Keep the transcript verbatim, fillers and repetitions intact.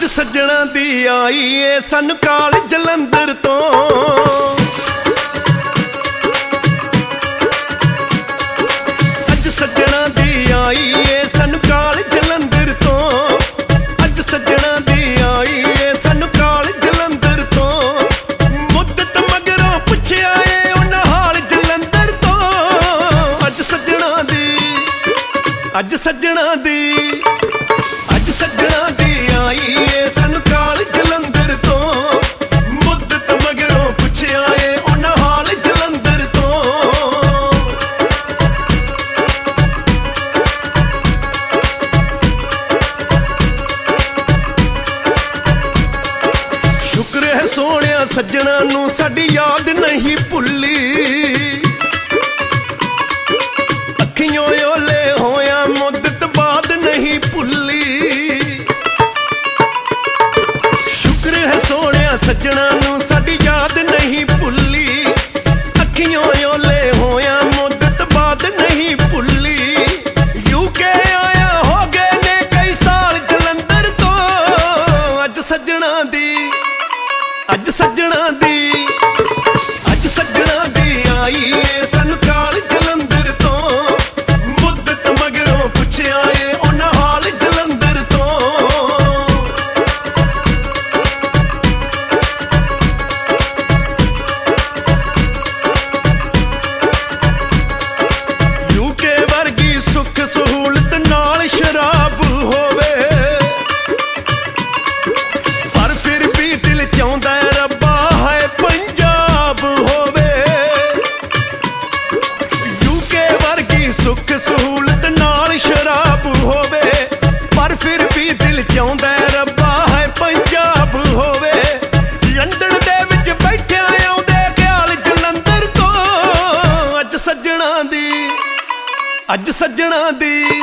ਸੱਜਣਾ ਦੀ ਆਈ ਏ ਸਾਨੂੰ ਕਾਲ ਜਲੰਧਰ ਤੋਂ। ਅੱਜ ਸੱਜਣਾ ਦੀ ਆਈ ਏ ਸਾਨੂੰ ਕਾਲ ਜਲੰਧਰ ਤੋਂ। ਅੱਜ ਸੱਜਣਾ ਦੀ ਆਈ ਏ ਸਾਨੂੰ ਕਾਲ ਜਲੰਧਰ ਤੋਂ। ਮੁੱਦਤ ਮਗਰੋਂ ਪੁੱਛਿਆ ਏ ਉਹਨਾਂ ਹਾਲ ਜਲੰਧਰ ਤੋਂ। ਅੱਜ ਸੱਜਣਾ ਦੀ ਅੱਜ ਸੱਜਣਾ ਦੀ ਅੱਜ ਸੱਜਣਾ ਦੀ ਆਈ ਏ ਸਾਨੂੰ ਕਾਲ ਜਲੰਧਰ ਤੋਂ। ਮੁੱਦਤ ਮਗਰੋਂ ਪੁੱਛਿਆ ਏ ਉਹਨਾਂ ਹਾਲ ਜਲੰਧਰ ਤੋਂ। ਸ਼ੁਕਰ ਹੈ ਸੋਹਣਿਆ ਸੱਜਣਾ ਨੂੰ ਸਾਡੀ ਯਾਦ ਨਹੀਂ ਭੁੱਲੀ। ਅੱਖੀਆਂ ਓਲੇ ਹੋਇਆ ਮੁੱਦਤ ਬਾਅਦ ਨਹੀਂ ਭੁੱਲੀ। ਸ਼ੁਕਰ ਹੈ ਸੋਹਣਿਆ ਸੱਜਣਾ ਨੂੰ ਸਾਡੀ ਯਾਦ ਨਹੀਂ ਭੁੱਲੀ। ਅੱਖੀਆਂ ਓਲੇ ਹੋਇਆ ਮੁੱਦਤ ਬਾਅਦ ਨਹੀਂ ਭੁੱਲੀ। ਯੂਕੇ ਆਇਆ ਹੋ ਗਏ ਨੇ ਕਈ ਸਾਲ ਜਲੰਧਰ ਤੋਂ। ਅੱਜ ਸੱਜਣਾ ਦੀ ਅੱਜ ਸੱਜਣਾ ਦੀ ਅੱਜ ਸੱਜਣਾ ਦੀ ਆਈ ਏ ਸਾਨੂੰ ਕਾਲ ਜਲੰਧਰ ਤੋਂ। ਮੁੱਦਤ ਮਗਰੋਂ ਪੁੱਛਿਆ ਏ ਉਹਨਾਂ ਹਾਲ ਜਲੰਧਰ ਤੋਂ। ਯੂਕੇ ਵਰਗੀ ਸੁੱਖ ਸਹੂਲਤ ਨਾਲ ਸ਼ਰਾਬ ਹੋਵੇ, ਪਰ ਫਿਰ ਵੀ ਦਿਲ ਚਾਹੁੰਦਾ ਰੱਬਾ ਹੈ ਪੰਜਾਬ ਹੋਵੇ। ਯੂਕੇ ਵਰਗੀ ਸੁੱਖ ਸਹੂਲਤ ਨਾਲ ਸ਼ਰਾਬ ਹੋਵੇ, ਪਰ ਫਿਰ ਵੀ ਦਿਲ ਚਾਹੁੰਦਾ ਰੱਬਾ ਹੈ ਪੰਜਾਬ ਹੋਵੇ। ਲੰਡਨ ਦੇ ਵਿੱਚ ਬੈਠਿਆ ਆਉਂਦੇ ਖਿਆਲ ਜਲੰਧਰ ਤੋਂ। ਅੱਜ ਸੱਜਣਾ ਦੀ ਅੱਜ ਸੱਜਣਾ ਦੀ